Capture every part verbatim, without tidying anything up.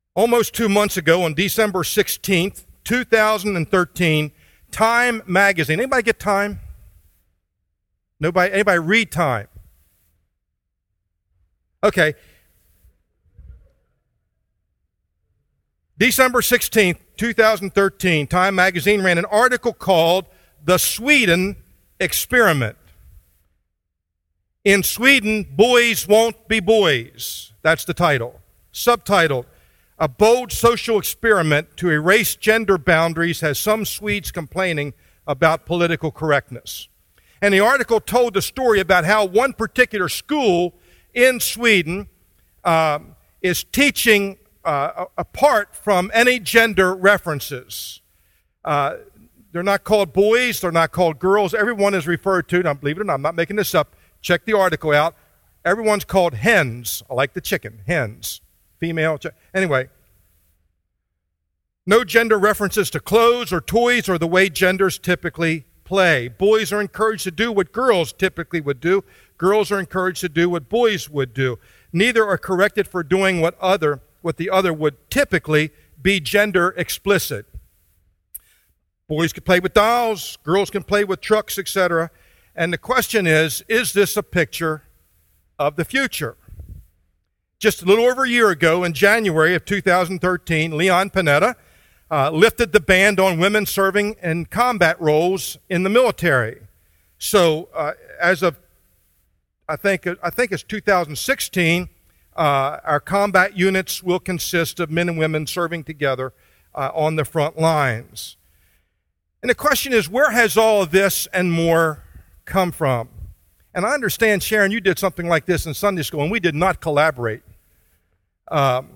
Almost two months ago, on December sixteenth, two thousand thirteen, Time magazine. Anybody get Time? Nobody? Anybody read Time? Okay. December sixteenth, two thousand thirteen, Time magazine ran an article called The Sweden Experiment. In Sweden, boys won't be boys. That's the title. Subtitled, A bold social experiment to erase gender boundaries has some Swedes complaining about political correctness. And the article told the story about how one particular school in Sweden um, is teaching uh, apart from any gender references. Uh, they're not called boys, they're not called girls. Everyone is referred to, now believe it or not, I'm not making this up, check the article out. Everyone's called hens. I like the chicken, hens. Female, anyway. No gender references to clothes or toys or the way genders typically play. Boys are encouraged to do what girls typically would do. Girls are encouraged to do what boys would do. Neither are corrected for doing what other, what the other would typically be gender explicit. Boys can play with dolls, girls can play with trucks, et cetera. And the question is, is this a picture of the future? Just a little over a year ago, in January of two thousand thirteen, Leon Panetta uh, lifted the ban on women serving in combat roles in the military. So, uh, as of I think I think it's two thousand sixteen, uh, our combat units will consist of men and women serving together uh, on the front lines. And the question is, where has all of this and more come from? And I understand, Sharon, you did something like this in Sunday school, and we did not collaborate. Um,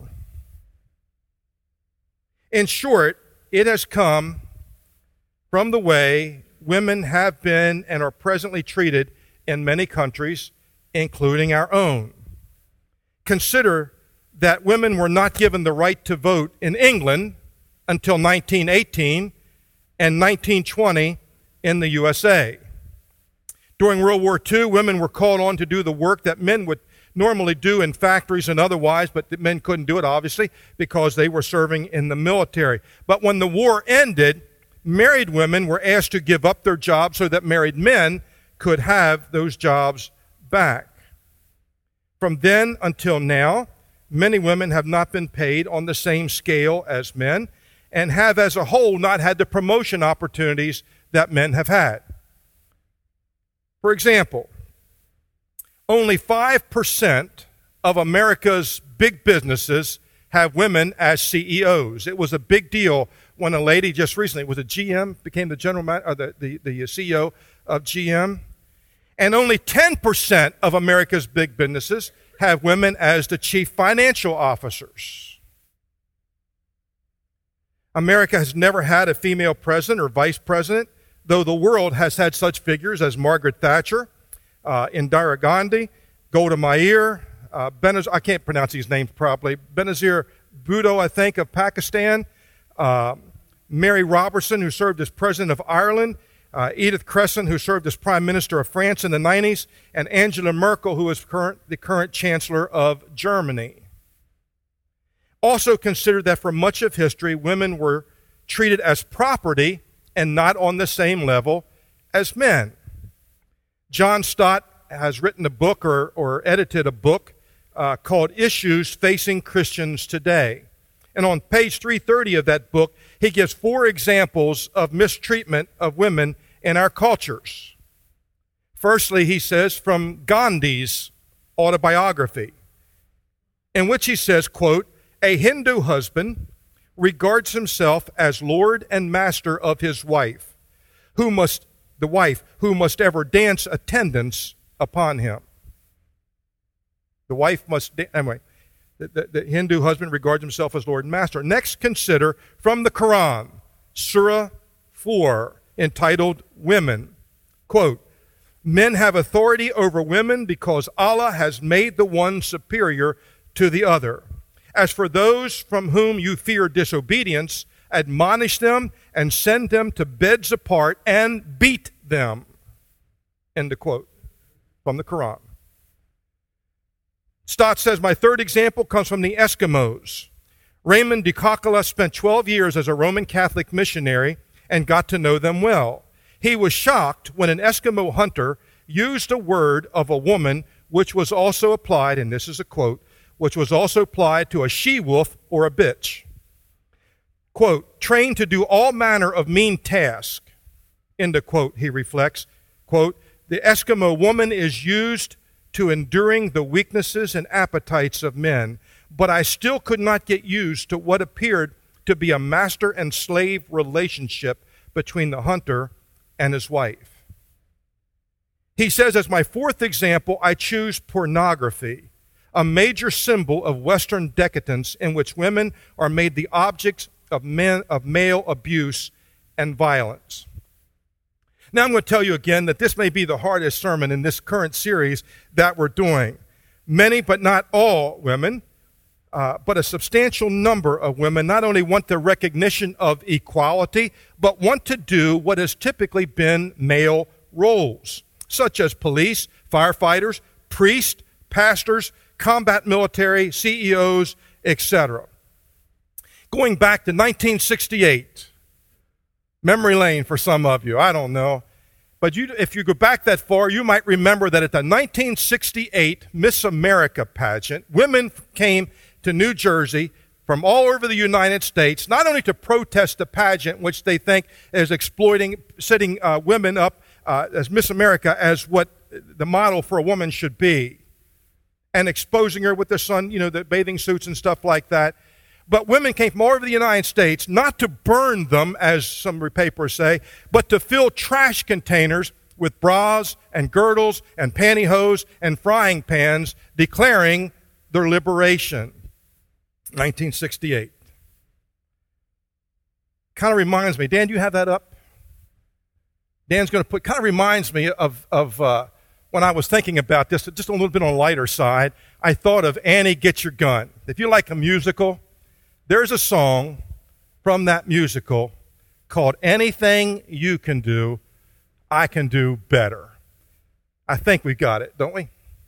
in short, it has come from the way women have been and are presently treated in many countries, including our own. Consider that women were not given the right to vote in England until nineteen eighteen and nineteen twenty in the U S A. During World War Two, women were called on to do the work that men would normally do in factories and otherwise, but the men couldn't do it, obviously, because they were serving in the military. But when the war ended, married women were asked to give up their jobs so that married men could have those jobs back. From then until now, many women have not been paid on the same scale as men and have as a whole not had the promotion opportunities that men have had. For example, only five percent of America's big businesses have women as C E Os. It was a big deal when a lady just recently, was a G M, became the general man, or the, the, the C E O of G M. And only ten percent of America's big businesses have women as the chief financial officers. America has never had a female president or vice president, though the world has had such figures as Margaret Thatcher, uh, Indira Gandhi, Golda Meir, uh, Benazir, I can't pronounce these names properly, Benazir Bhutto, I think, of Pakistan, uh, Mary Robertson, who served as president of Ireland, uh, Edith Crescent, who served as prime minister of France in the nineties, and Angela Merkel, who is current, the current chancellor of Germany. Also consider that for much of history, women were treated as property and not on the same level as men. John Stott has written a book or, or edited a book uh, called Issues Facing Christians Today. And on page three thirty of that book, he gives four examples of mistreatment of women in our cultures. Firstly, he says, from Gandhi's autobiography, in which he says, quote, a Hindu husband regards himself as lord and master of his wife, who must, the wife, who must ever dance attendance upon him. The wife must, da- anyway, the, the, the Hindu husband regards himself as lord and master. Next, consider from the Quran, Surah four, entitled Women, quote, men have authority over women because Allah has made the one superior to the other. As for those from whom you fear disobedience, admonish them and send them to beds apart and beat them. End of quote from the Quran. Stott says, my third example comes from the Eskimos. Raymond de Coccolo spent twelve years as a Roman Catholic missionary and got to know them well. He was shocked when an Eskimo hunter used a word of a woman which was also applied, and this is a quote, which was also applied to a she-wolf or a bitch. Quote, trained to do all manner of mean tasks, end of quote, he reflects. Quote, the Eskimo woman is used to enduring the weaknesses and appetites of men, but I still could not get used to what appeared to be a master and slave relationship between the hunter and his wife. He says, as my fourth example, I choose pornography, a major symbol of Western decadence in which women are made the objects of men of male abuse and violence. Now I'm going to tell you again that this may be the hardest sermon in this current series that we're doing. Many, but not all women, uh, but a substantial number of women not only want the recognition of equality, but want to do what has typically been male roles, such as police, firefighters, priests, pastors, combat military, C E Os, et cetera. Going back to nineteen sixty-eight, memory lane for some of you, I don't know. But you, if you go back that far, you might remember that at the nineteen sixty-eight Miss America pageant, women came to New Jersey from all over the United States, not only to protest the pageant, which they think is exploiting, setting uh, women up uh, as Miss America as what the model for a woman should be, and exposing her with the sun, you know, the bathing suits and stuff like that. But women came from all over the United States, not to burn them, as some papers say, but to fill trash containers with bras and girdles and pantyhose and frying pans, declaring their liberation. nineteen sixty-eight. Kind of reminds me, Dan, do you have that up? Dan's going to put, kind of reminds me of, of uh, when I was thinking about this, just a little bit on the lighter side, I thought of Annie, Get Your Gun. If you like a musical, there's a song from that musical called Anything You Can Do, I Can Do Better. I think we got it, don't we?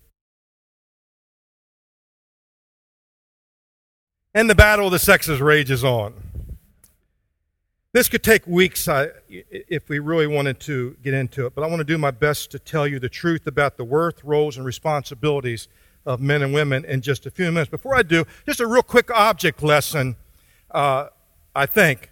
And the battle of the sexes rages on. This could take weeks uh, if we really wanted to get into it, but I want to do my best to tell you the truth about the worth, roles, and responsibilities of men and women in just a few minutes. Before I do, just a real quick object lesson, uh, I think.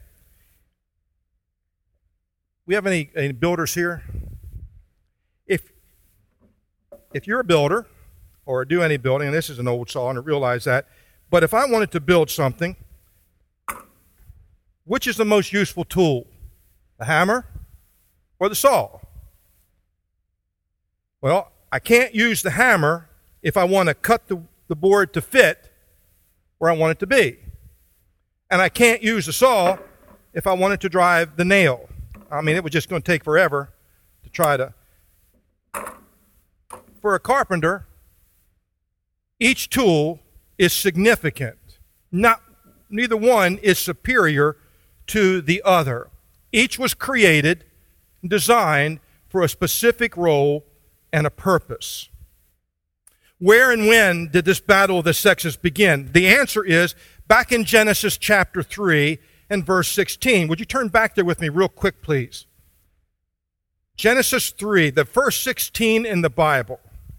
We have any, any builders here? If, if you're a builder, or do any building, and this is an old saw, and I realize that, but if I wanted to build something, which is the most useful tool? The hammer or the saw? Well, I can't use the hammer if I want to cut the, the board to fit where I want it to be. And I can't use the saw if I wanted to drive the nail. I mean, it was just going to take forever to try to. For a carpenter, each tool is significant. Not, neither one is superior to the other. Each was created, designed for a specific role and a purpose. Where and when did this battle of the sexes begin? The answer is back in Genesis chapter three and verse sixteen. Would you turn back there with me real quick, please? Genesis three, the verse sixteen in the Bible.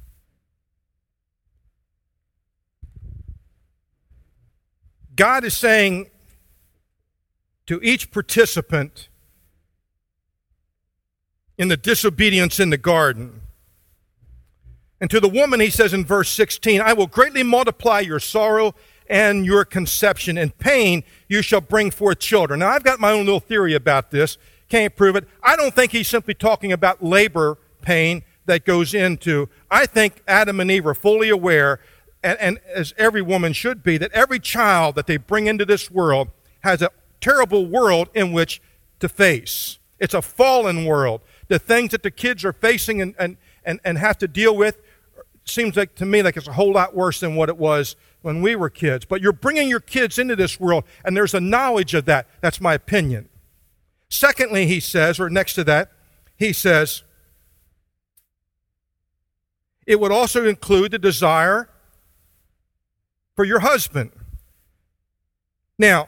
God is saying to each participant in the disobedience in the garden, and to the woman, he says in verse sixteen, I will greatly multiply your sorrow and your conception. In pain you shall bring forth children. Now, I've got my own little theory about this. Can't prove it. I don't think he's simply talking about labor pain that goes into. I think Adam and Eve are fully aware, and, and as every woman should be, that every child that they bring into this world has a terrible world in which to face. It's a fallen world. The things that the kids are facing and, and, and, and have to deal with seems like to me like it's a whole lot worse than what it was when we were kids. But you're bringing your kids into this world, and there's a knowledge of that. That's my opinion. Secondly, he says, or next to that, he says, it would also include the desire for your husband. Now,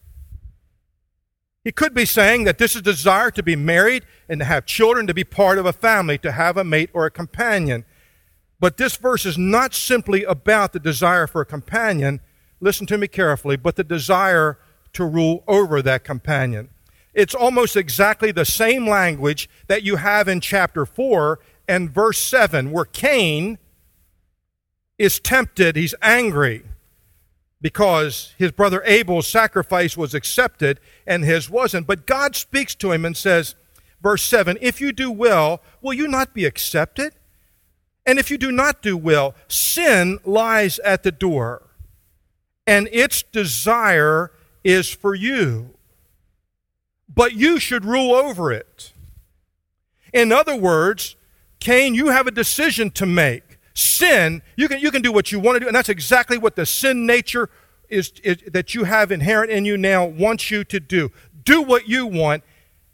he could be saying that this is desire to be married and to have children, to be part of a family, to have a mate or a companion. But this verse is not simply about the desire for a companion, listen to me carefully, but the desire to rule over that companion. It's almost exactly the same language that you have in chapter four and verse seven, where Cain is tempted, he's angry because his brother Abel's sacrifice was accepted and his wasn't. But God speaks to him and says, verse seven, if you do well, will you not be accepted? And if you do not do well, sin lies at the door, and its desire is for you, but you should rule over it. In other words, Cain, you have a decision to make. Sin, you can, you can do what you want to do, and that's exactly what the sin nature is, is that you have inherent in you now wants you to do. Do what you want.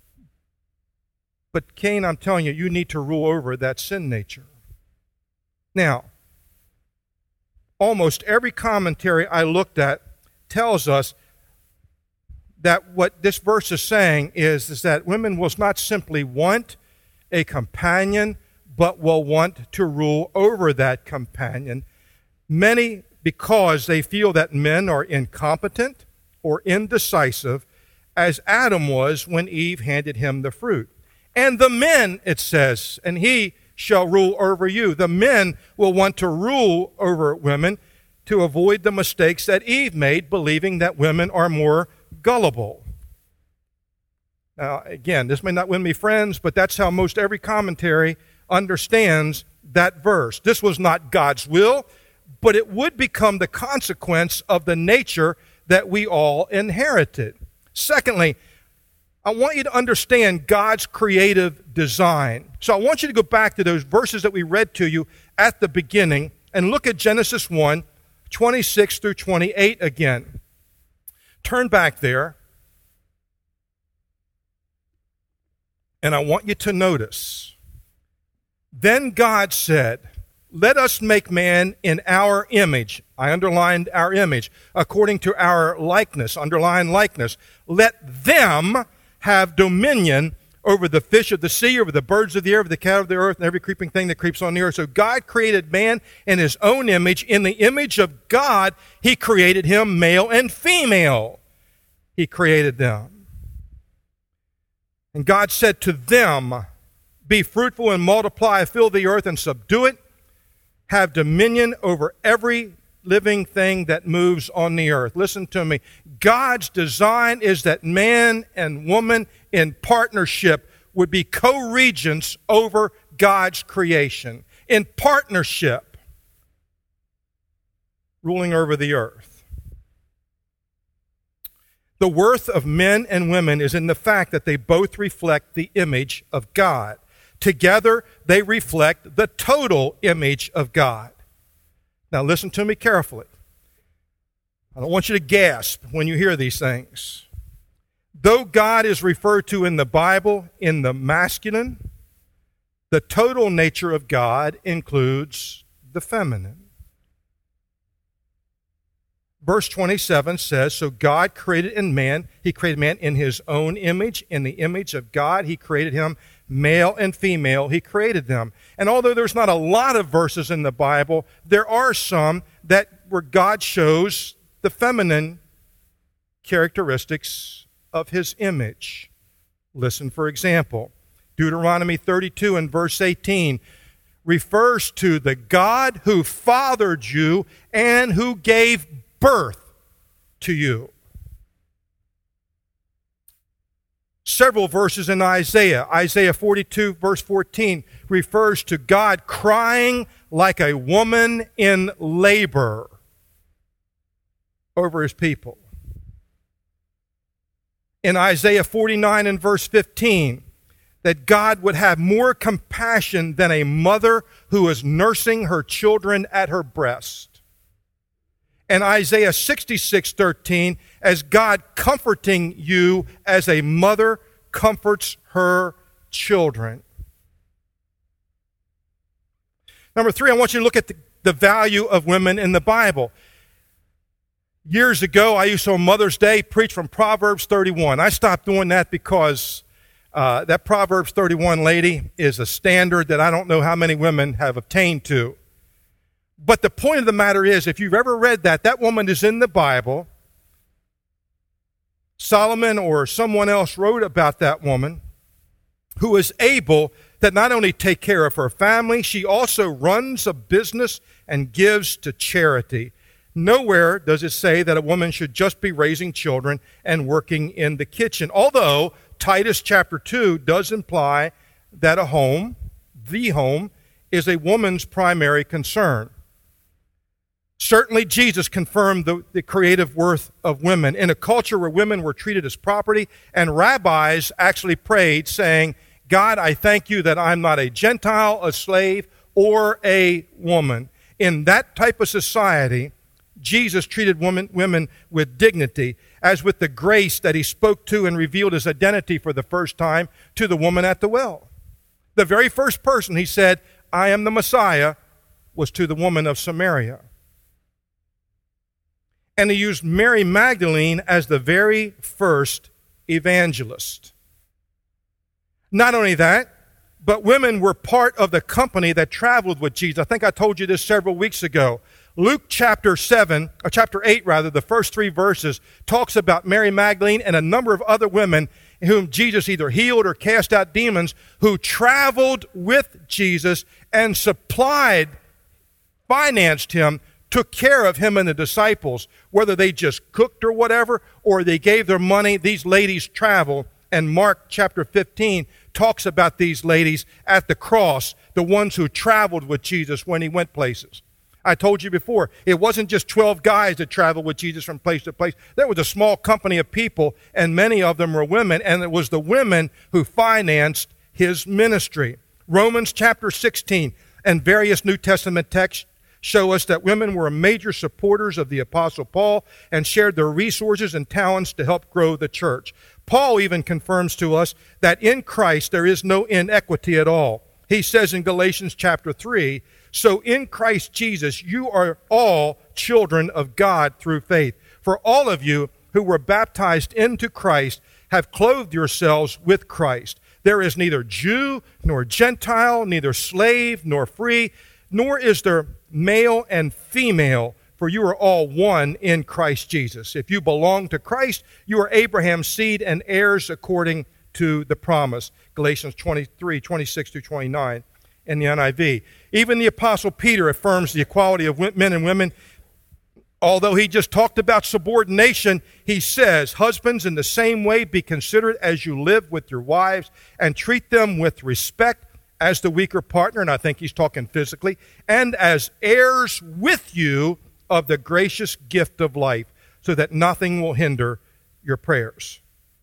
But Cain, I'm telling you, you need to rule over that sin nature. Now, almost every commentary I looked at tells us that what this verse is saying is, is that women will not simply want a companion, but will want to rule over that companion. Many, because they feel that men are incompetent or indecisive, as Adam was when Eve handed him the fruit. And the men, it says, and he shall rule over you. The men will want to rule over women to avoid the mistakes that Eve made, believing that women are more gullible. Now, again, this may not win me friends, but that's how most every commentary understands that verse. This was not God's will, but it would become the consequence of the nature that we all inherited. Secondly, I want you to understand God's creative design. So I want you to go back to those verses that we read to you at the beginning and look at Genesis one, twenty-six through twenty-eight again. Turn back there, and I want you to notice, then God said, let us make man in our image. I underlined our image. According to our likeness, underline likeness. Let them have dominion over the fish of the sea, over the birds of the air, over the cattle of the earth, and every creeping thing that creeps on the earth. So God created man in his own image. In the image of God, he created him male and female. He created them. And God said to them, be fruitful and multiply, fill the earth and subdue it. Have dominion over every living thing that moves on the earth. Listen to me. God's design is that man and woman in partnership would be co-regents over God's creation. In partnership, ruling over the earth. The worth of men and women is in the fact that they both reflect the image of God. Together, they reflect the total image of God. Now, listen to me carefully. I don't want you to gasp when you hear these things. Though God is referred to in the Bible in the masculine, the total nature of God includes the feminine. Verse twenty-seven says, so God created in man, he created man in his own image. In the image of God, he created him male and female, he created them. And although there's not a lot of verses in the Bible, there are some that where God shows the feminine characteristics of his image. Listen, for example, Deuteronomy thirty-two and verse eighteen refers to the God who fathered you and who gave birth to you. Several verses in Isaiah. Isaiah forty-two, verse fourteen, refers to God crying like a woman in labor over his people. In Isaiah forty-nine and verse fifteen, that God would have more compassion than a mother who is nursing her children at her breast. And Isaiah sixty-six thirteen, as God comforting you as a mother comforts her children. Number three, I want you to look at the, the value of women in the Bible. Years ago, I used to on Mother's Day preach from Proverbs thirty-one. I stopped doing that because uh, that Proverbs thirty-one lady is a standard that I don't know how many women have obtained to. But the point of the matter is, if you've ever read that, that woman is in the Bible. Solomon or someone else wrote about that woman who is able to not only take care of her family, she also runs a business and gives to charity. Nowhere does it say that a woman should just be raising children and working in the kitchen, although Titus chapter two does imply that a home, the home, is a woman's primary concern. Certainly, Jesus confirmed the, the creative worth of women in a culture where women were treated as property, and rabbis actually prayed, saying, God, I thank you that I'm not a Gentile, a slave, or a woman. In that type of society, Jesus treated women, women with dignity, as with the grace that he spoke to and revealed his identity for the first time to the woman at the well. The very first person he said, I am the Messiah, was to the woman of Samaria. And he used Mary Magdalene as the very first evangelist. Not only that, but women were part of the company that traveled with Jesus. I think I told you this several weeks ago. Luke chapter seven, or chapter eight rather, the first three verses, talks about Mary Magdalene and a number of other women whom Jesus either healed or cast out demons, who traveled with Jesus and supplied, financed him, took care of him and the disciples, whether they just cooked or whatever, or they gave their money. These ladies travel, and Mark chapter fifteen talks about these ladies at the cross, the ones who traveled with Jesus when he went places. I told you before, it wasn't just twelve guys that traveled with Jesus from place to place. There was a small company of people, and many of them were women, and it was the women who financed his ministry. Romans chapter sixteen and various New Testament texts show us that women were major supporters of the Apostle Paul and shared their resources and talents to help grow the church. Paul even confirms to us that in Christ there is no inequity at all. He says in Galatians chapter three, so in Christ Jesus you are all children of God through faith. For all of you who were baptized into Christ have clothed yourselves with Christ. There is neither Jew nor Gentile, neither slave nor free, nor is there male and female, for you are all one in Christ Jesus. If you belong to Christ, you are Abraham's seed and heirs according to the promise. Galatians twenty-three, twenty-six through twenty-nine in the N I V. Even the Apostle Peter affirms the equality of men and women. Although he just talked about subordination, he says, husbands, in the same way be considerate as you live with your wives, and treat them with respect as the weaker partner, and I think he's talking physically, and as heirs with you of the gracious gift of life, so that nothing will hinder your prayers.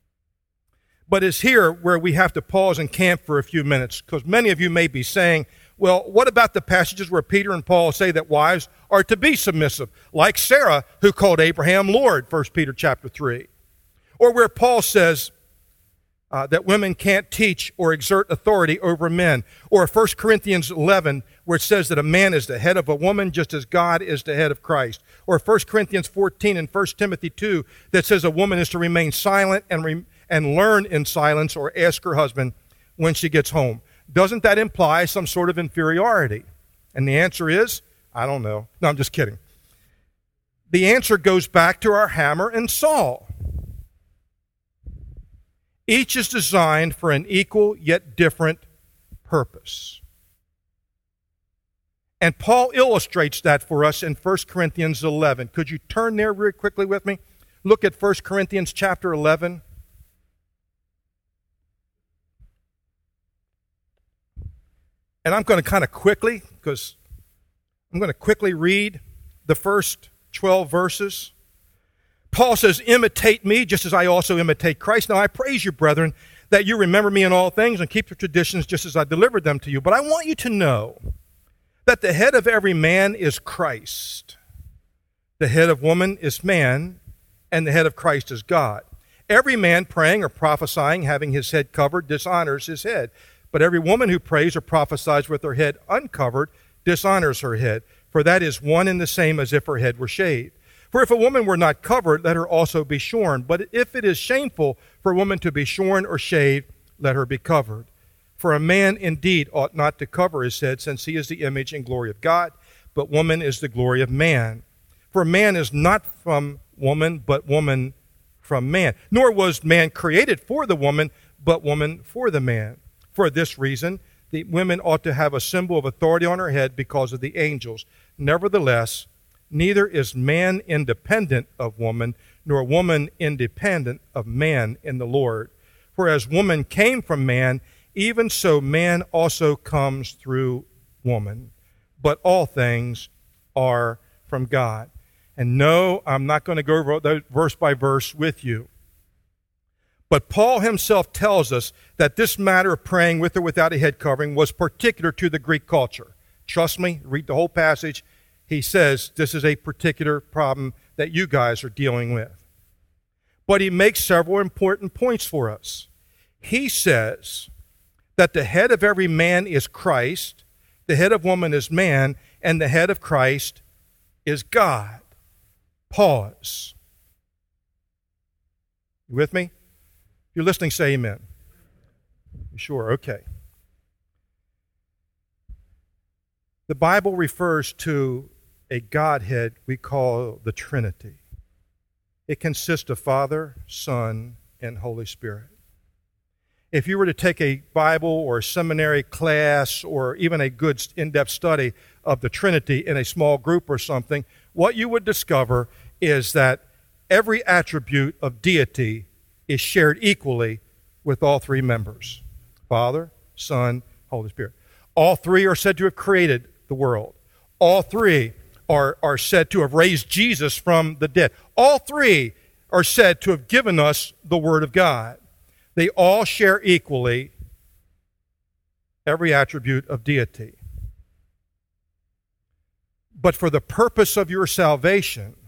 But it's here where we have to pause and camp for a few minutes, because many of you may be saying, well, what about the passages where Peter and Paul say that wives are to be submissive, like Sarah, who called Abraham Lord, First Peter chapter three, or where Paul says, Uh, that women can't teach or exert authority over men. Or First Corinthians eleven, where it says that a man is the head of a woman just as God is the head of Christ. Or First Corinthians fourteen and First Timothy two, that says a woman is to remain silent and, re- and learn in silence or ask her husband when she gets home. Doesn't that imply some sort of inferiority? And the answer is, I don't know. No, I'm just kidding. The answer goes back to our hammer and saw. Each is designed for an equal yet different purpose. And Paul illustrates that for us in First Corinthians eleven. Could you turn there very quickly with me? Look at First Corinthians chapter eleven. And I'm going to kind of quickly, because I'm going to quickly read the first twelve verses. Paul says, imitate me, just as I also imitate Christ. Now I praise you, brethren, that you remember me in all things and keep the traditions just as I delivered them to you. But I want you to know that the head of every man is Christ. The head of woman is man, and the head of Christ is God. Every man praying or prophesying, having his head covered, dishonors his head. But every woman who prays or prophesies with her head uncovered dishonors her head. For that is one and the same as if her head were shaved. For if a woman were not covered, let her also be shorn. But if it is shameful for a woman to be shorn or shaved, let her be covered. For a man indeed ought not to cover his head, since he is the image and glory of God, but woman is the glory of man. For man is not from woman, but woman from man. Nor was man created for the woman, but woman for the man. For this reason, the women ought to have a symbol of authority on her head because of the angels. Nevertheless, neither is man independent of woman, nor woman independent of man in the Lord. For as woman came from man, even so man also comes through woman. But all things are from God. And no, I'm not going to go over verse by verse with you. But Paul himself tells us that this matter of praying with or without a head covering was particular to the Greek culture. Trust me, read the whole passage. He says this is a particular problem that you guys are dealing with. But he makes several important points for us. He says that the head of every man is Christ, the head of woman is man, and the head of Christ is God. Pause. You with me? If you're listening, say amen. You sure? Okay. The Bible refers to a Godhead we call the Trinity. It consists of Father, Son, and Holy Spirit. If you were to take a Bible or a seminary class or even a good in-depth study of the Trinity in a small group or something, what you would discover is that every attribute of deity is shared equally with all three members: Father, Son, Holy Spirit. All three are said to have created the world. All three are, are said to have raised Jesus from the dead. All three are said to have given us the Word of God. They all share equally every attribute of deity. But for the purpose of your salvation,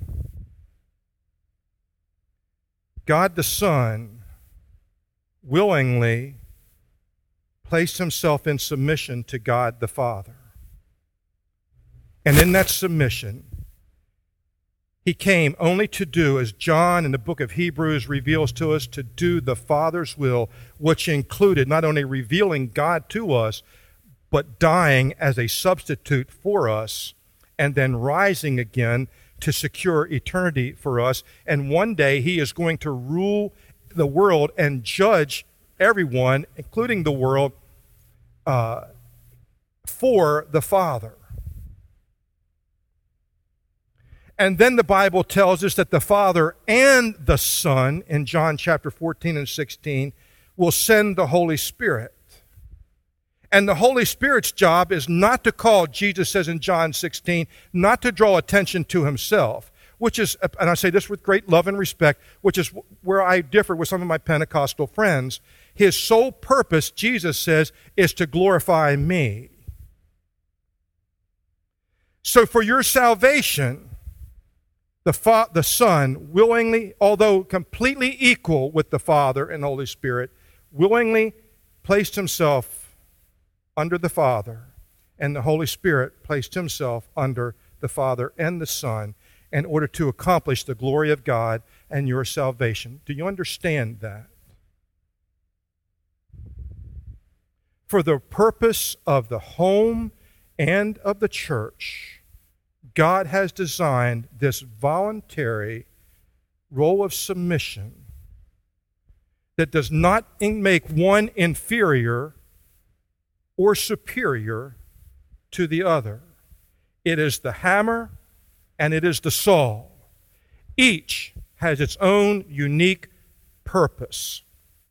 God the Son willingly placed himself in submission to God the Father. And in that submission, he came only to do, as John in the book of Hebrews reveals to us, to do the Father's will, which included not only revealing God to us, but dying as a substitute for us, and then rising again to secure eternity for us. And one day he is going to rule the world and judge everyone, including the world, uh, for the Father. And then the Bible tells us that the Father and the Son, in John chapter fourteen and sixteen, will send the Holy Spirit. And the Holy Spirit's job is not to call, Jesus says in John sixteen, not to draw attention to himself, which is, and I say this with great love and respect, which is where I differ with some of my Pentecostal friends. His sole purpose, Jesus says, is to glorify me. So for your salvation, The, fa- the Son willingly, although completely equal with the Father and Holy Spirit, willingly placed himself under the Father, and the Holy Spirit placed himself under the Father and the Son in order to accomplish the glory of God and your salvation. Do you understand that? For the purpose of the home and of the church, God has designed this voluntary role of submission that does not make one inferior or superior to the other. It is the hammer and it is the saw. Each has its own unique purpose.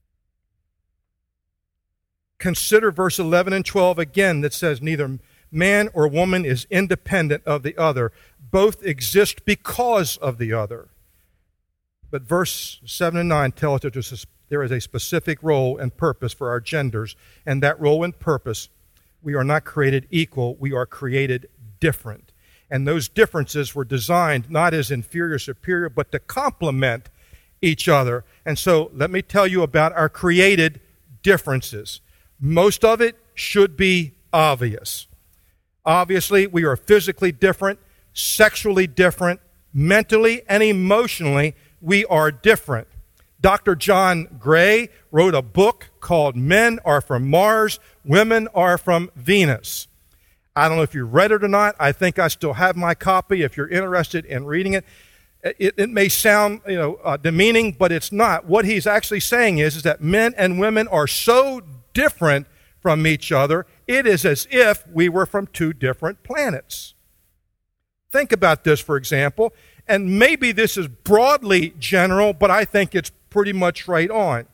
Consider verse eleven and twelve again that says, neither man or woman is independent of the other. Both exist because of the other. But verse seven and nine tell us that there is a specific role and purpose for our genders. And that role and purpose, we are not created equal, we are created different. And those differences were designed not as inferior, superior, but to complement each other. And so let me tell you about our created differences. Most of it should be obvious. Obviously, we are physically different, sexually different, mentally and emotionally, we are different. Doctor John Gray wrote a book called Men Are From Mars, Women Are From Venus. I don't know if you read it or not. I think I still have my copy if you're interested in reading it. It, it may sound, you know, uh, demeaning, but it's not. What he's actually saying is, is that men and women are so different from each other, it is as if we were from two different planets. Think about this, for example, and maybe this is broadly general, but I think it's pretty much right on.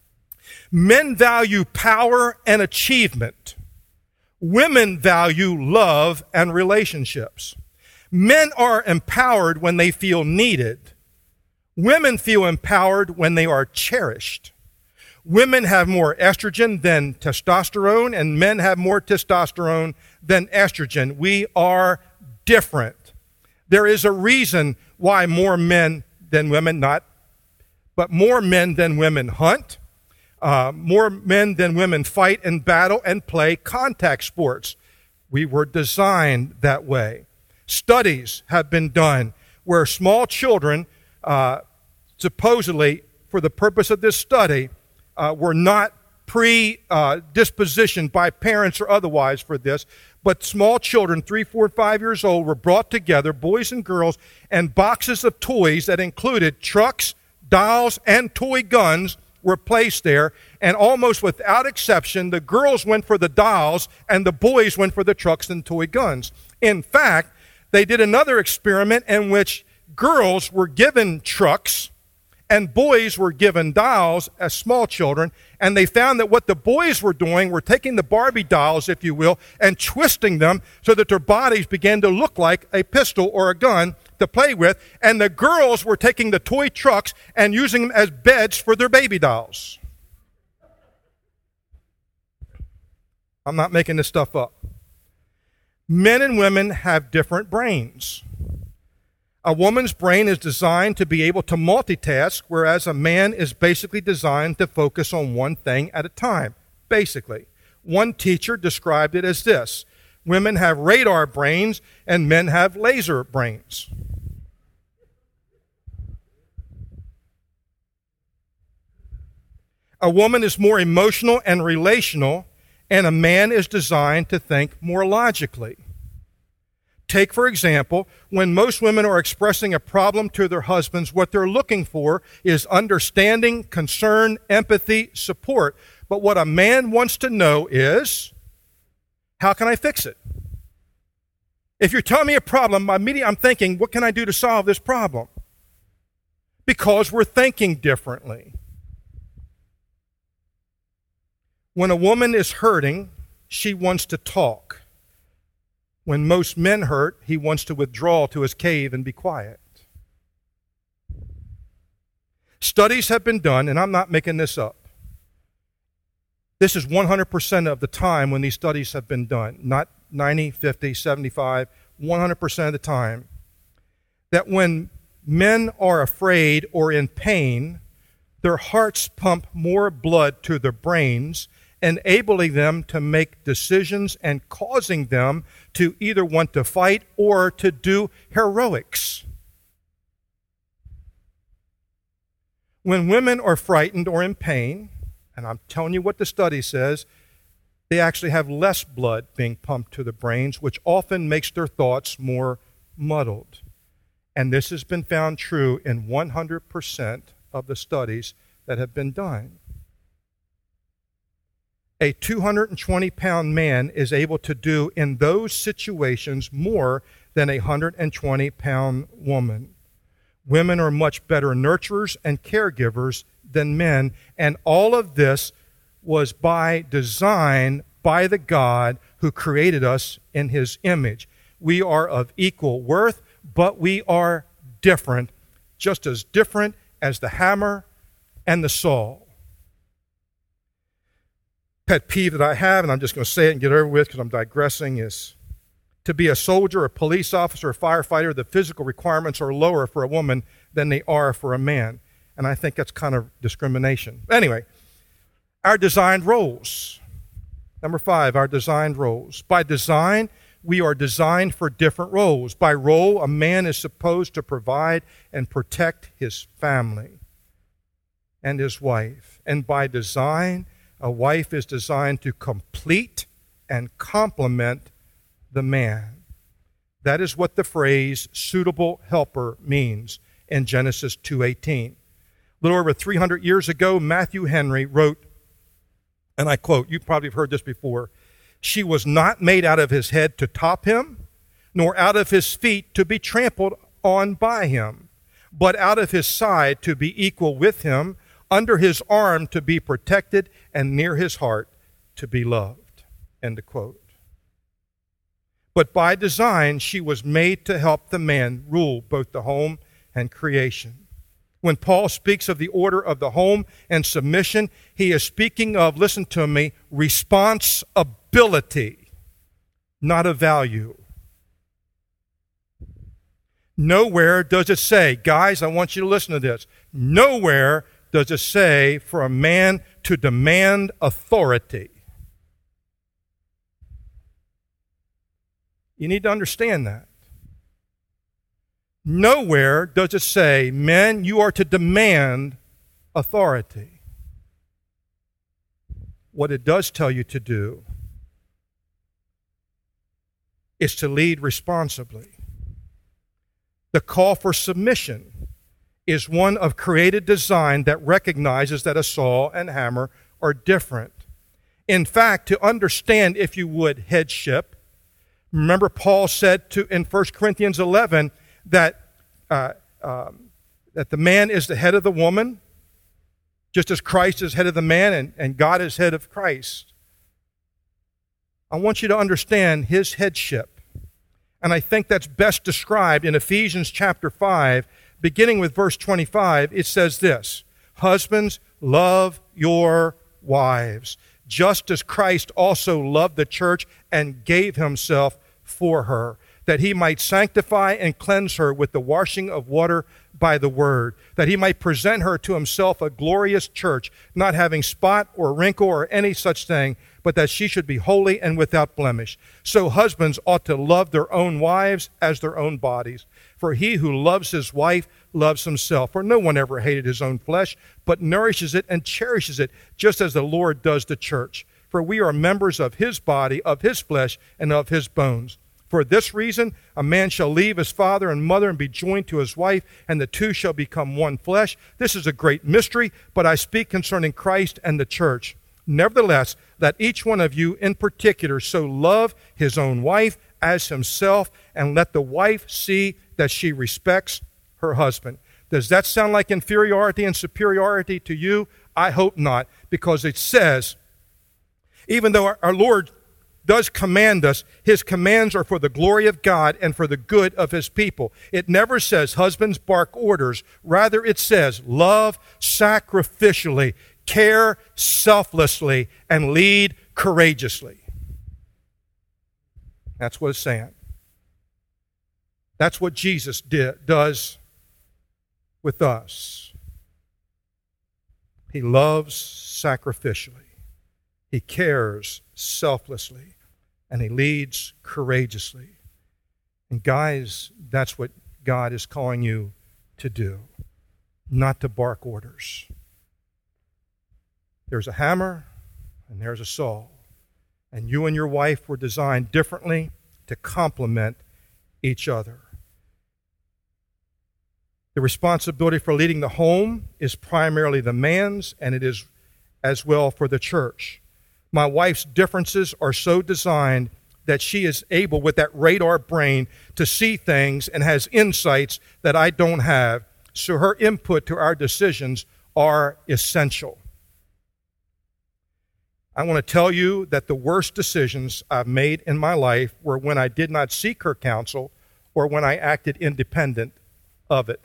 Men value power and achievement. Women value love and relationships. Men are empowered when they feel needed. Women feel empowered when they are cherished. Women have more estrogen than testosterone, and men have more testosterone than estrogen. We are different. There is a reason why more men than women, not, but more men than women hunt, uh, more men than women fight in battle and play contact sports. We were designed that way. Studies have been done where small children, uh, supposedly for the purpose of this study, uh, were not predispositioned uh, by parents or otherwise for this, but small children, three, four, five years old, were brought together, boys and girls, and boxes of toys that included trucks, dolls, and toy guns were placed there, and almost without exception, the girls went for the dolls and the boys went for the trucks and toy guns. In fact, they did another experiment in which girls were given trucks and boys were given dolls as small children, and they found that what the boys were doing were taking the Barbie dolls, if you will, and twisting them so that their bodies began to look like a pistol or a gun to play with, and the girls were taking the toy trucks and using them as beds for their baby dolls. I'm not making this stuff up. Men and women have different brains. A woman's brain is designed to be able to multitask, whereas a man is basically designed to focus on one thing at a time, basically. One teacher described it as this: women have radar brains and men have laser brains. A woman is more emotional and relational, and a man is designed to think more logically. Take, for example, when most women are expressing a problem to their husbands, what they're looking for is understanding, concern, empathy, support. But what a man wants to know is, how can I fix it? If you're telling me a problem, immediately I'm thinking, what can I do to solve this problem? Because we're thinking differently. When a woman is hurting, she wants to talk. When most men hurt, he wants to withdraw to his cave and be quiet. Studies have been done, and I'm not making this up. This is one hundred percent of the time when these studies have been done, not ninety, fifty, seventy-five, one hundred percent of the time, that when men are afraid or in pain, their hearts pump more blood to their brains, enabling them to make decisions and causing them to either want to fight or to do heroics. When women are frightened or in pain, and I'm telling you what the study says, they actually have less blood being pumped to the brains, which often makes their thoughts more muddled. And this has been found true in one hundred percent of the studies that have been done. A two hundred twenty pound man is able to do in those situations more than a one hundred twenty pound woman. Women are much better nurturers and caregivers than men, and all of this was by design by the God who created us in his image. We are of equal worth, but we are different, just as different as the hammer and the saw. Pet peeve that I have, and I'm just going to say it and get over with because I'm digressing, is to be a soldier, a police officer, a firefighter, the physical requirements are lower for a woman than they are for a man. And I think that's kind of discrimination. Anyway, our designed roles. Number five, our designed roles. By design, we are designed for different roles. By role, a man is supposed to provide and protect his family and his wife. And by design, a wife is designed to complete and complement the man. That is what the phrase suitable helper means in Genesis two eighteen. A little over three hundred years ago, Matthew Henry wrote, and I quote, you probably have heard this before, "She was not made out of his head to top him, nor out of his feet to be trampled on by him, but out of his side to be equal with him, under his arm to be protected, and near his heart to be loved." End of quote. But by design, she was made to help the man rule both the home and creation. When Paul speaks of the order of the home and submission, he is speaking of, listen to me, responsibility, not a value. Nowhere does it say, guys, I want you to listen to this, nowhere does it say for a man to demand authority. You need to understand that. Nowhere does it say, men, you are to demand authority. What it does tell you to do is to lead responsibly. The call for submission is one of created design that recognizes that a saw and hammer are different. In fact, to understand, if you would, headship, remember Paul said to in First Corinthians eleven that uh, um, that the man is the head of the woman, just as Christ is head of the man and, and God is head of Christ. I want you to understand his headship. And I think that's best described in Ephesians chapter five, beginning with verse twenty-five. It says this, "Husbands, love your wives, just as Christ also loved the church and gave himself for her, that he might sanctify and cleanse her with the washing of water by the word, that he might present her to himself a glorious church, not having spot or wrinkle or any such thing, but that she should be holy and without blemish. So husbands ought to love their own wives as their own bodies. For he who loves his wife loves himself. For no one ever hated his own flesh, but nourishes it and cherishes it, just as the Lord does the church. For we are members of his body, of his flesh, and of his bones. For this reason, a man shall leave his father and mother and be joined to his wife, and the two shall become one flesh. This is a great mystery, but I speak concerning Christ and the church. Nevertheless, let each one of you in particular so love his own wife as himself, and let the wife see that she respects her husband." Does that sound like inferiority and superiority to you? I hope not, because it says, even though our, our Lord does command us, his commands are for the glory of God and for the good of his people. It never says husbands bark orders. Rather, it says love sacrificially, care selflessly, and lead courageously. That's what it's saying. That's what Jesus did, does with us. He loves sacrificially. He cares selflessly, and he leads courageously. And guys, that's what God is calling you to do, not to bark orders. There's a hammer and there's a saw, and you and your wife were designed differently to complement each other. The responsibility for leading the home is primarily the man's, and it is as well for the church. My wife's differences are so designed that she is able, with that radar brain, to see things and has insights that I don't have. So her input to our decisions are essential. I want to tell you that the worst decisions I've made in my life were when I did not seek her counsel or when I acted independent of it.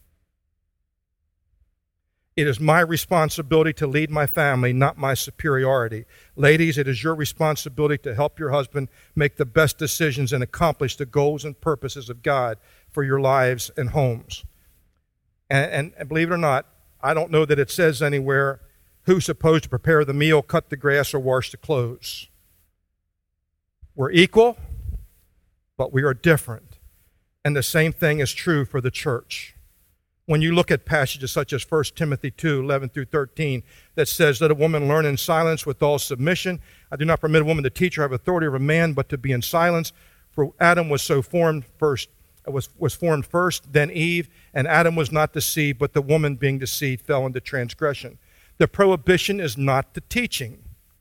It is my responsibility to lead my family, not my superiority. Ladies, it is your responsibility to help your husband make the best decisions and accomplish the goals and purposes of God for your lives and homes. And, and, and believe it or not, I don't know that it says anywhere who's supposed to prepare the meal, cut the grass, or wash the clothes. We're equal, but we are different. And the same thing is true for the church. When you look at passages such as First Timothy two, eleven through thirteen, that says, let a woman learn in silence with all submission. I do not permit a woman to teach or have authority over a man, but to be in silence. For Adam was so formed first, was, was formed first, then Eve, and Adam was not deceived, but the woman being deceived fell into transgression. The prohibition is not the teaching.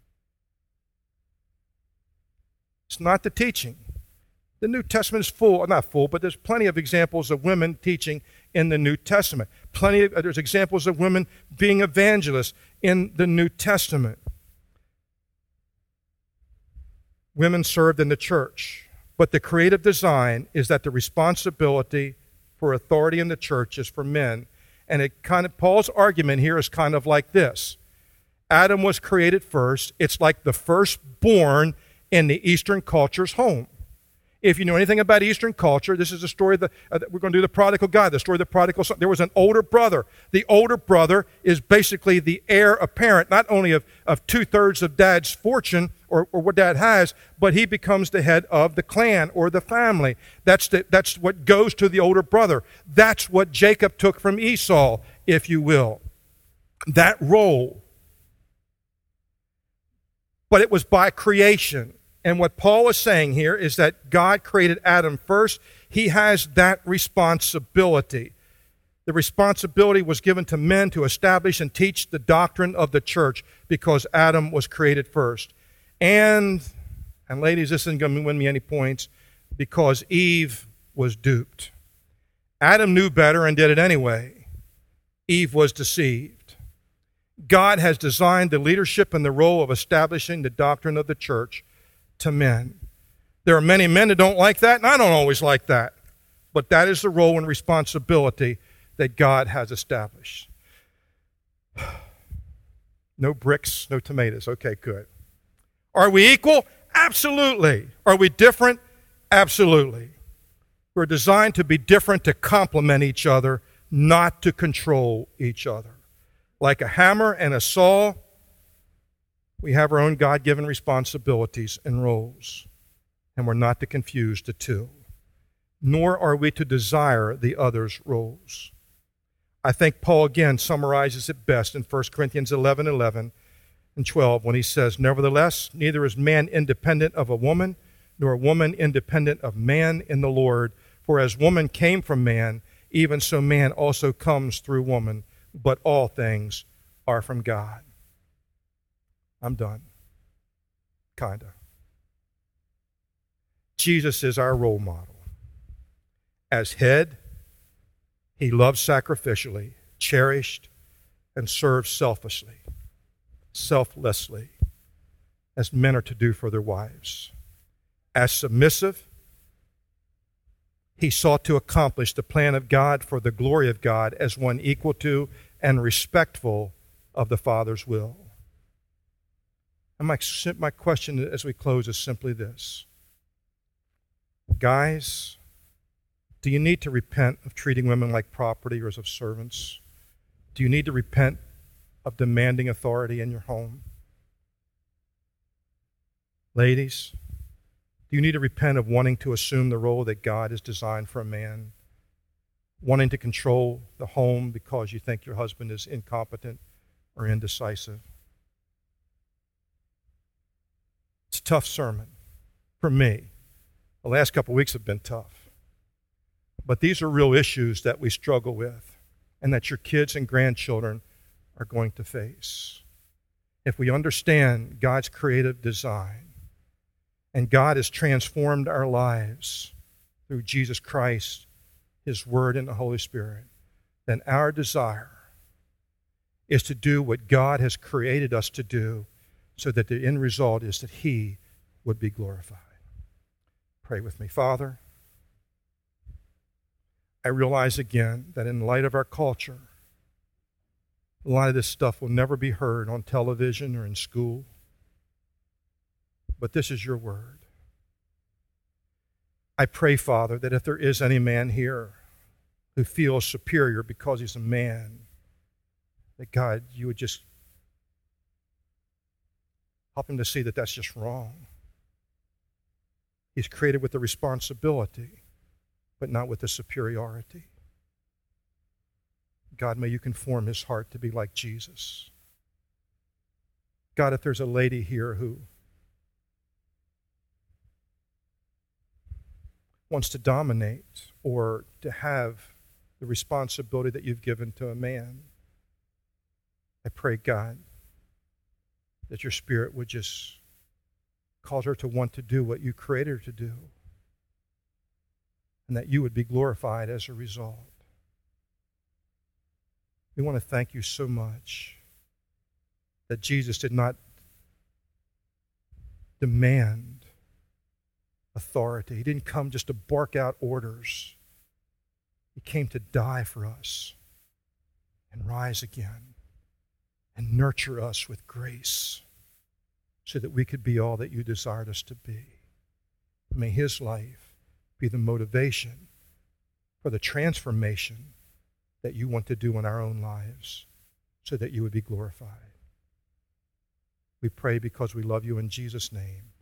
It's not the teaching. The New Testament is full, not full, but there's plenty of examples of women teaching in the New Testament. Plenty of, there's examples of women being evangelists in the New Testament. Women served in the church, but the creative design is that the responsibility for authority in the church is for men. And it kind of, Paul's argument here is kind of like this. Adam was created first. It's like the firstborn in the Eastern culture's home. If you know anything about Eastern culture, this is the story of the, uh, we're going to do the prodigal guy, the story of the prodigal son. There was an older brother. The older brother is basically the heir apparent, not only of, of two-thirds of dad's fortune or, or what dad has, but he becomes the head of the clan or the family. That's, the, that's what goes to the older brother. That's what Jacob took from Esau, if you will. That role. But it was by creation. And what Paul is saying here is that God created Adam first. He has that responsibility. The responsibility was given to men to establish and teach the doctrine of the church because Adam was created first. And, and ladies, this isn't going to win me any points, because Eve was duped. Adam knew better and did it anyway. Eve was deceived. God has designed the leadership and the role of establishing the doctrine of the church to men. There are many men that don't like that, and I don't always like that. But that is the role and responsibility that God has established. No bricks, no tomatoes. Okay, good. Are we equal? Absolutely. Are we different? Absolutely. We're designed to be different to complement each other, not to control each other. Like a hammer and a saw, we have our own God-given responsibilities and roles, and we're not to confuse the two, nor are we to desire the other's roles. I think Paul again summarizes it best in First Corinthians eleven, eleven and twelve when he says, nevertheless, neither is man independent of a woman, nor a woman independent of man in the Lord. For as woman came from man, even so man also comes through woman, but all things are from God. I'm done. Kinda. Jesus is our role model. As head, he loved sacrificially, cherished, and served selflessly, selflessly, as men are to do for their wives. As submissive, he sought to accomplish the plan of God for the glory of God as one equal to and respectful of the Father's will. And my, my question as we close is simply this. Guys, do you need to repent of treating women like property or as of servants? Do you need to repent of demanding authority in your home? Ladies, do you need to repent of wanting to assume the role that God has designed for a man? Wanting to control the home because you think your husband is incompetent or indecisive? It's a tough sermon for me. The last couple of weeks have been tough. But these are real issues that we struggle with and that your kids and grandchildren are going to face. If we understand God's creative design and God has transformed our lives through Jesus Christ, His Word, and the Holy Spirit, then our desire is to do what God has created us to do so that the end result is that He would be glorified. Pray with me. Father, I realize again that in light of our culture, a lot of this stuff will never be heard on television or in school. But this is your word. I pray, Father, that if there is any man here who feels superior because he's a man, that God, you would just help him to see that that's just wrong. He's created with the responsibility, but not with the superiority. God, may you conform his heart to be like Jesus. God, if there's a lady here who wants to dominate or to have the responsibility that you've given to a man, I pray, God, that your Spirit would just cause her to want to do what you created her to do, and that you would be glorified as a result. We want to thank you so much that Jesus did not demand authority. He didn't come just to bark out orders. He came to die for us and rise again and nurture us with grace so that we could be all that you desired us to be. May his life be the motivation for the transformation that you want to do in our own lives so that you would be glorified. We pray because we love you in Jesus' name.